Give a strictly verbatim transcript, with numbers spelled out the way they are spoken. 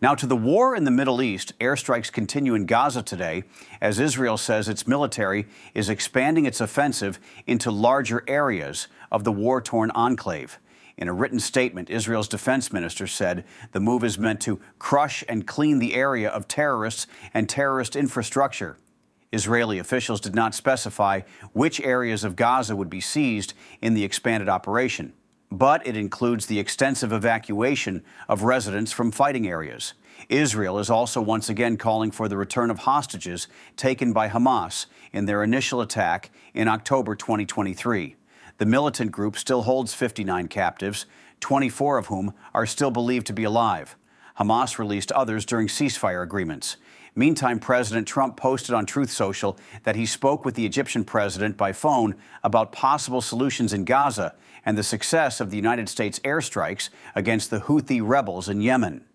Now to the war in the Middle East. Airstrikes continue in Gaza today as Israel says its military is expanding its offensive into larger areas of the war-torn enclave. In a written statement, Israel's defense minister said the move is meant to crush and clean the area of terrorists and terrorist infrastructure. Israeli officials did not specify which areas of Gaza would be seized in the expanded operation, but it includes the extensive evacuation of residents from fighting areas. Israel is also once again calling for the return of hostages taken by Hamas in their initial attack in October twenty twenty-three. The militant group still holds fifty-nine captives, twenty-four of whom are still believed to be alive. Hamas released others during ceasefire agreements. Meantime, President Trump posted on Truth Social that he spoke with the Egyptian president by phone about possible solutions in Gaza and the success of the United States airstrikes against the Houthi rebels in Yemen.